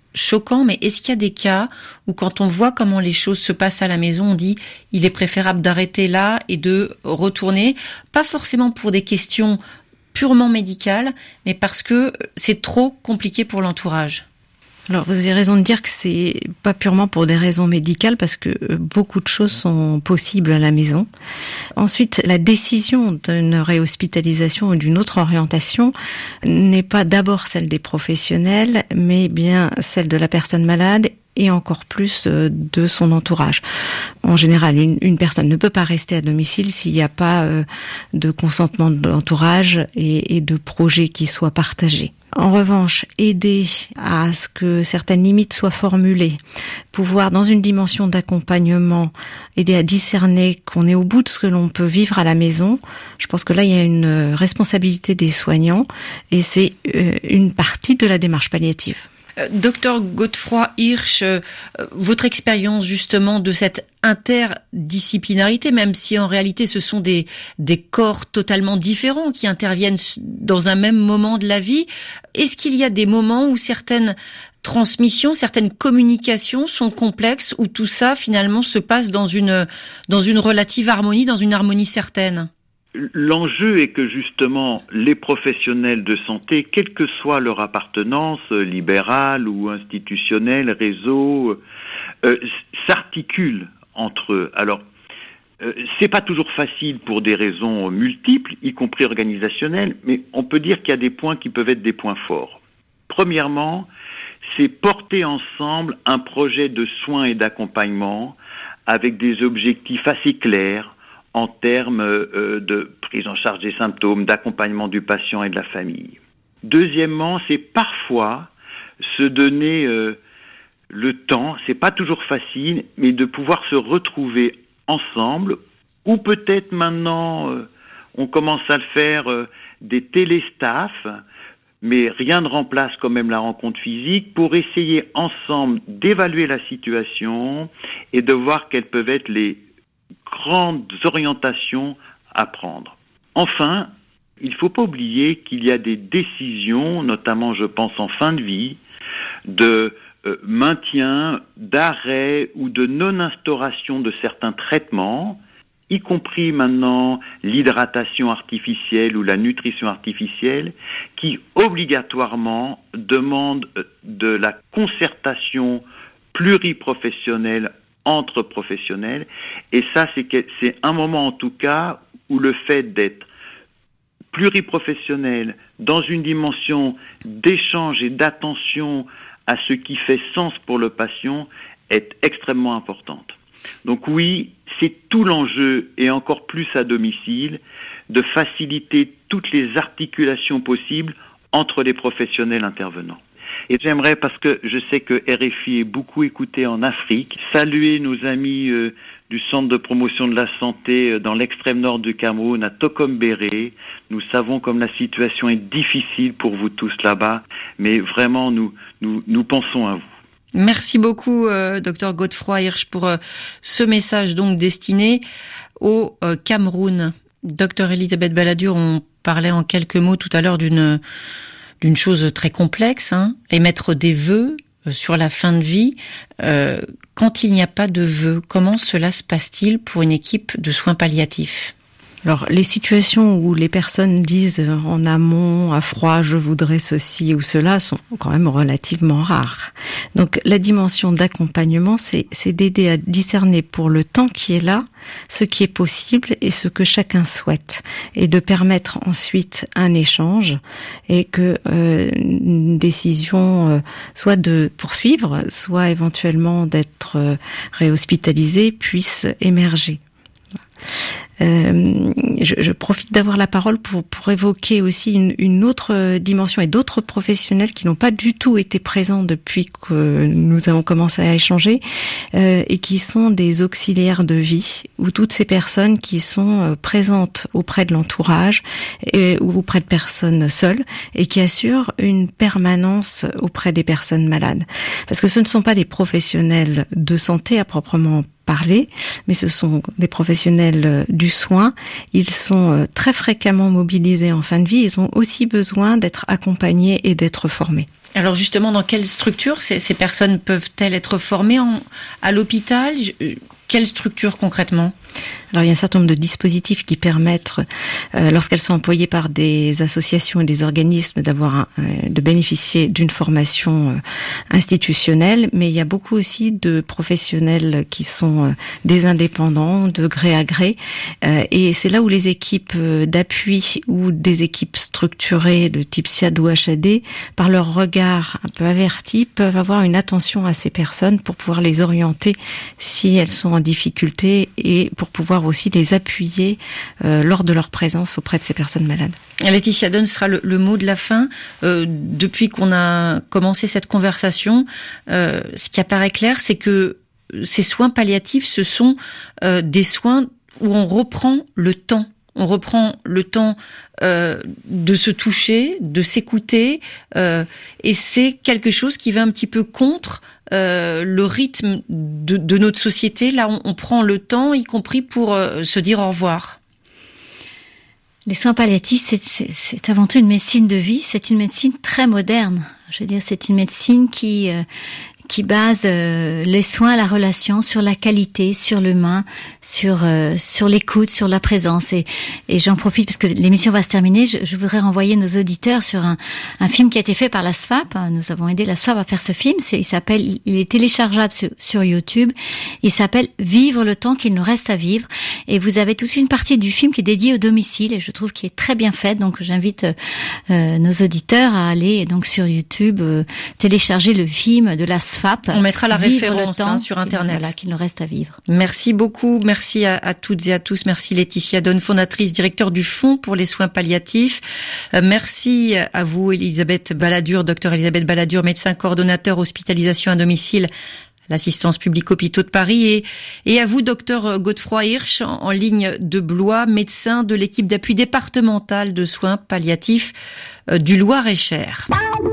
choquant, mais est-ce qu'il y a des cas où quand on voit comment les choses se passent à la maison, on dit il est préférable d'arrêter là et de retourner, pas forcément pour des questions purement médicales, mais parce que c'est trop compliqué pour l'entourage? Alors, vous avez raison de dire que c'est pas purement pour des raisons médicales, parce que beaucoup de choses sont possibles à la maison. Ensuite, la décision d'une réhospitalisation ou d'une autre orientation n'est pas d'abord celle des professionnels, mais bien celle de la personne malade et encore plus de son entourage. En général, une, une personne ne peut pas rester à domicile s'il n'y a pas euh, de consentement de l'entourage et, et de projets qui soient partagés. En revanche, aider à ce que certaines limites soient formulées, pouvoir, dans une dimension d'accompagnement, aider à discerner qu'on est au bout de ce que l'on peut vivre à la maison, je pense que là, il y a une responsabilité des soignants et c'est une partie de la démarche palliative. Docteur Godefroy Hirsch, votre expérience justement de cette interdisciplinarité, même si en réalité ce sont des, des corps totalement différents qui interviennent dans un même moment de la vie, est-ce qu'il y a des moments où certaines transmissions, certaines communications sont complexes, où tout ça finalement se passe dans une, dans une relative harmonie, dans une harmonie certaine ? L'enjeu est que justement les professionnels de santé, quelle que soit leur appartenance, libérale ou institutionnelle, réseau, euh, s'articulent entre eux. Alors, euh, c'est pas toujours facile pour des raisons multiples, y compris organisationnelles, mais on peut dire qu'il y a des points qui peuvent être des points forts. Premièrement, c'est porter ensemble un projet de soins et d'accompagnement avec des objectifs assez clairs, en termes euh, de prise en charge des symptômes, d'accompagnement du patient et de la famille. Deuxièmement, c'est parfois se donner euh, le temps, c'est pas toujours facile, mais de pouvoir se retrouver ensemble, ou peut-être maintenant, euh, on commence à le faire, euh, des téléstaffs, mais rien ne remplace quand même la rencontre physique, pour essayer ensemble d'évaluer la situation et de voir quelles peuvent être les grandes orientations à prendre. Enfin, il ne faut pas oublier qu'il y a des décisions, notamment je pense en fin de vie, de euh, maintien, d'arrêt ou de non-instauration de certains traitements, y compris maintenant l'hydratation artificielle ou la nutrition artificielle, qui obligatoirement demandent de la concertation pluriprofessionnelle entre professionnels, et ça c'est, que, c'est un moment en tout cas où le fait d'être pluriprofessionnel dans une dimension d'échange et d'attention à ce qui fait sens pour le patient est extrêmement importante. Donc oui, c'est tout l'enjeu, et encore plus à domicile, de faciliter toutes les articulations possibles entre les professionnels intervenants. Et j'aimerais, parce que je sais que R F I est beaucoup écouté en Afrique, saluer nos amis euh, du Centre de promotion de la santé euh, dans l'extrême nord du Cameroun, à Tokombéré. Nous savons comme la situation est difficile pour vous tous là-bas, mais vraiment nous, nous, nous pensons à vous. Merci beaucoup, euh, docteur Godefroy Hirsch, pour euh, ce message donc destiné au euh, Cameroun. Docteur Elisabeth Balladur, on parlait en quelques mots tout à l'heure d'une d'une chose très complexe, hein, émettre des vœux sur la fin de vie. Euh, quand il n'y a pas de vœux, comment cela se passe-t-il pour une équipe de soins palliatifs ? Alors, les situations où les personnes disent en amont, à froid, je voudrais ceci ou cela, sont quand même relativement rares. Donc, la dimension d'accompagnement, c'est, c'est d'aider à discerner pour le temps qui est là, ce qui est possible et ce que chacun souhaite, et de permettre ensuite un échange et que euh, une décision euh, soit de poursuivre, soit éventuellement d'être euh, réhospitalisée puisse émerger. Euh, je, je profite d'avoir la parole pour, pour évoquer aussi une, une autre dimension et d'autres professionnels qui n'ont pas du tout été présents depuis que nous avons commencé à échanger euh, et qui sont des auxiliaires de vie, ou toutes ces personnes qui sont présentes auprès de l'entourage et, ou auprès de personnes seules et qui assurent une permanence auprès des personnes malades. Parce que ce ne sont pas des professionnels de santé à proprement parler, mais ce sont des professionnels du soin. Ils sont très fréquemment mobilisés en fin de vie. Ils ont aussi besoin d'être accompagnés et d'être formés. Alors justement, dans quelle structure ces, ces personnes peuvent-elles être formées en, à l'hôpital ? Quelle structure concrètement ? Alors il y a un certain nombre de dispositifs qui permettent, euh, lorsqu'elles sont employées par des associations et des organismes, d'avoir un, euh, de bénéficier d'une formation euh, institutionnelle, mais il y a beaucoup aussi de professionnels qui sont euh, des indépendants, de gré à gré, euh, et c'est là où les équipes euh, d'appui ou des équipes structurées de type S I A D ou H A D, par leur regard un peu averti, peuvent avoir une attention à ces personnes pour pouvoir les orienter si elles sont en difficulté et pour pouvoir aussi les appuyer euh, lors de leur présence auprès de ces personnes malades. Laetitia Dunn sera le, le mot de la fin. Euh, depuis qu'on a commencé cette conversation, euh, ce qui apparaît clair, c'est que ces soins palliatifs, ce sont euh, des soins où on reprend le temps. On reprend le temps euh, de se toucher, de s'écouter, euh, et c'est quelque chose qui va un petit peu contre euh, le rythme de, de notre société. Là, on, on prend le temps, y compris pour euh, se dire au revoir. Les soins palliatifs, c'est, c'est, c'est avant tout une médecine de vie. C'est une médecine très moderne. Je veux dire, c'est une médecine qui euh, qui base euh, les soins, la relation sur la qualité, sur l'humain, sur euh, sur l'écoute, sur la présence. Et, et j'en profite parce que l'émission va se terminer. Je, je voudrais renvoyer nos auditeurs sur un, un film qui a été fait par la S F A P. Nous avons aidé la S F A P à faire ce film. C'est, il s'appelle, il est téléchargeable sur, sur YouTube. Il s'appelle Vivre le temps qu'il nous reste à vivre. Et vous avez toute une partie du film qui est dédiée au domicile et je trouve qu'il est très bien fait. Donc j'invite euh, nos auditeurs à aller donc sur YouTube euh, télécharger le film de la S F A P. On mettra la Vivre référence hein, sur Internet. Voilà, qu'il nous reste à vivre. Merci beaucoup. Merci à, à toutes et à tous. Merci Laetitia Dunn, fondatrice, directeur du Fonds pour les soins palliatifs. Euh, merci à vous, Elisabeth Balladur, docteur Elisabeth Balladur, médecin coordonnateur hospitalisation à domicile, l'assistance publique hôpitaux de Paris, et, et à vous, docteur Godefroy Hirsch, en, en ligne de Blois, médecin de l'équipe d'appui départemental de soins palliatifs euh, du Loir-et-Cher.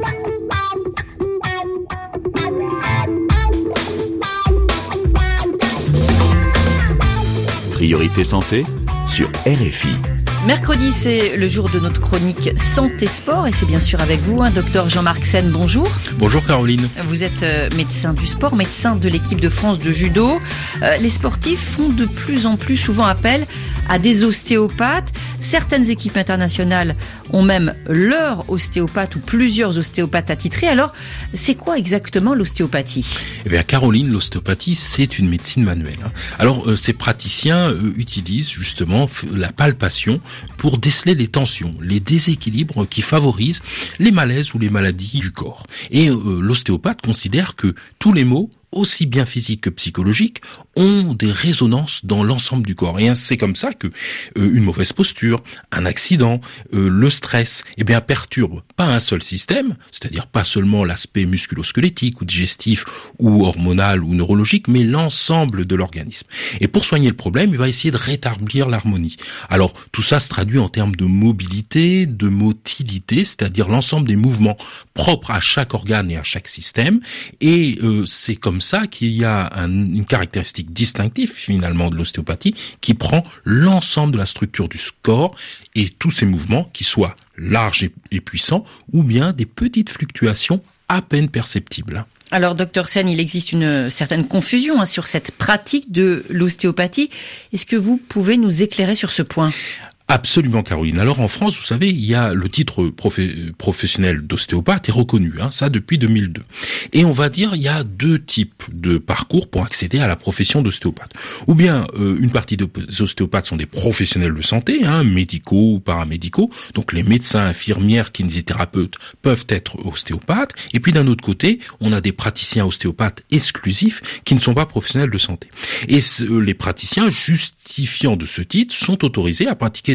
Priorité santé sur R F I. Mercredi, c'est le jour de notre chronique Santé Sport et c'est bien sûr avec vous, hein, docteur Jean-Marc Sen, bonjour. Bonjour Caroline. Vous êtes euh, médecin du sport, médecin de l'équipe de France de judo. Euh, les sportifs font de plus en plus souvent appel à des ostéopathes. Certaines équipes internationales ont même leur ostéopathe ou plusieurs ostéopathes attitrés. Alors, c'est quoi exactement l'ostéopathie ? Eh bien, Caroline, l'ostéopathie, c'est une médecine manuelle. Alors, euh, ces praticiens euh, utilisent justement la palpation pour déceler les tensions, les déséquilibres qui favorisent les malaises ou les maladies du corps. Et euh, l'ostéopathe considère que tous les maux, aussi bien physiques que psychologiques, ont des résonances dans l'ensemble du corps. Et c'est comme ça que euh, une mauvaise posture, un accident, euh, le stress, eh bien perturbe pas un seul système, c'est-à-dire pas seulement l'aspect musculo-squelettique ou digestif ou hormonal ou neurologique, mais l'ensemble de l'organisme. Et pour soigner le problème, il va essayer de rétablir l'harmonie. Alors tout ça se traduit en termes de mobilité, de motilité, c'est-à-dire l'ensemble des mouvements propres à chaque organe et à chaque système. Et euh, c'est comme ça qu'il y a un, une caractéristique distinctive finalement de l'ostéopathie qui prend l'ensemble de la structure du corps et tous ces mouvements qui soient larges et, et puissants ou bien des petites fluctuations à peine perceptibles. Alors, docteur Sen, il existe une certaine confusion hein, sur cette pratique de l'ostéopathie. Est-ce que vous pouvez nous éclairer sur ce point ? Absolument, Caroline. Alors en France, vous savez, il y a le titre profé- professionnel d'ostéopathe est reconnu, hein, ça depuis deux mille deux. Et on va dire il y a deux types de parcours pour accéder à la profession d'ostéopathe. Ou bien euh, une partie des ostéopathes sont des professionnels de santé, hein, médicaux ou paramédicaux. Donc les médecins, infirmières, kinésithérapeutes peuvent être ostéopathes. Et puis d'un autre côté, on a des praticiens ostéopathes exclusifs qui ne sont pas professionnels de santé. Et ce, les praticiens justifiant de ce titre sont autorisés à pratiquer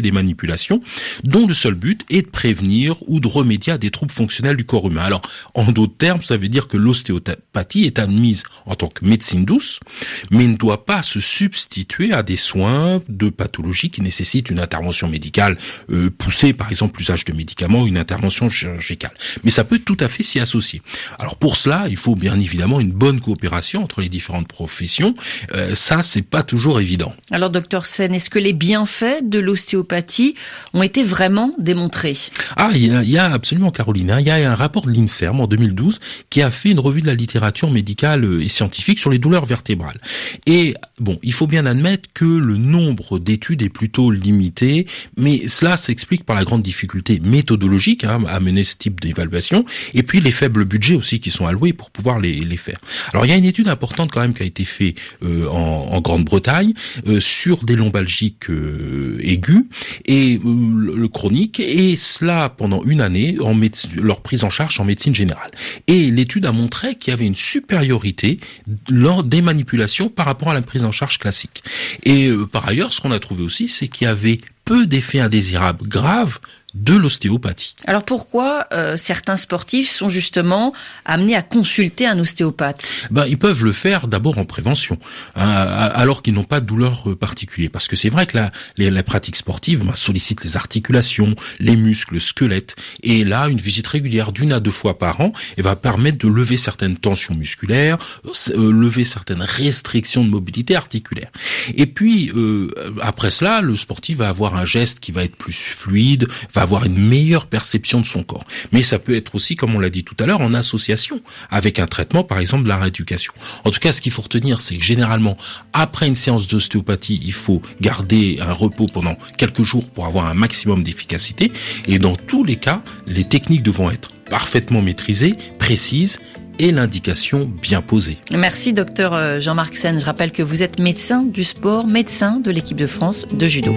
des manipulations, dont le seul but est de prévenir ou de remédier à des troubles fonctionnels du corps humain. Alors, en d'autres termes, ça veut dire que l'ostéopathie est admise en tant que médecine douce, mais ne doit pas se substituer à des soins de pathologie qui nécessitent une intervention médicale euh, poussée, par exemple l'usage de médicaments, une intervention chirurgicale. Mais ça peut tout à fait s'y associer. Alors pour cela, il faut bien évidemment une bonne coopération entre les différentes professions. Euh, ça, c'est pas toujours évident. Alors, docteur Sen, est-ce que les bienfaits de l'ostéopathie ont été vraiment démontrés? Ah, il y a, il y a absolument, Caroline. Hein, il y a un rapport de l'INSERM en deux mille douze qui a fait une revue de la littérature médicale et scientifique sur les douleurs vertébrales. Et bon, il faut bien admettre que le nombre d'études est plutôt limité, mais cela s'explique par la grande difficulté méthodologique hein, à mener ce type d'évaluation, et puis les faibles budgets aussi qui sont alloués pour pouvoir les, les faire. Alors, il y a une étude importante quand même qui a été faite euh, en, en Grande-Bretagne euh, sur des lombalgiques euh, aigus et euh, le chronique, et cela pendant une année en méde- leur prise en charge en médecine générale. Et l'étude a montré qu'il y avait une supériorité lors des manipulations par rapport à la prise en charge classique. Et euh, par ailleurs, ce qu'on a trouvé aussi, c'est qu'il y avait peu d'effets indésirables graves de l'ostéopathie. Alors pourquoi euh, certains sportifs sont justement amenés à consulter un ostéopathe? Ben, ils peuvent le faire d'abord en prévention, hein, alors qu'ils n'ont pas de douleur particulière. Parce que c'est vrai que la, les, la pratique sportive ben, sollicite les articulations, les muscles, le squelette. Et là, une visite régulière d'une à deux fois par an et va permettre de lever certaines tensions musculaires, euh, lever certaines restrictions de mobilité articulaire. Et puis, euh, après cela, le sportif va avoir un geste qui va être plus fluide, va avoir une meilleure perception de son corps. Mais ça peut être aussi, comme on l'a dit tout à l'heure, en association avec un traitement, par exemple de la rééducation. En tout cas, ce qu'il faut retenir, c'est que généralement, après une séance d'ostéopathie, il faut garder un repos pendant quelques jours pour avoir un maximum d'efficacité. Et dans tous les cas, les techniques devront être parfaitement maîtrisées, précises, et l'indication bien posée. Merci docteur Jean-Marc Sen. Je rappelle que vous êtes médecin du sport, médecin de l'équipe de France de judo.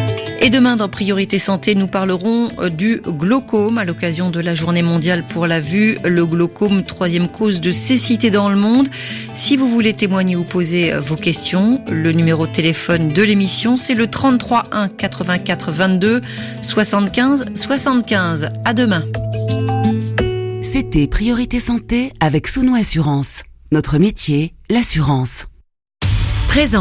Et demain, dans Priorité Santé, nous parlerons du glaucome à l'occasion de la Journée mondiale pour la vue. Le glaucome, troisième cause de cécité dans le monde. Si vous voulez témoigner ou poser vos questions, le numéro de téléphone de l'émission, c'est le trente-trois un quatre-vingt-quatre vingt-deux soixante-quinze soixante-quinze. À demain. C'était Priorité Santé avec Souno Assurance. Notre métier, l'assurance. Présent.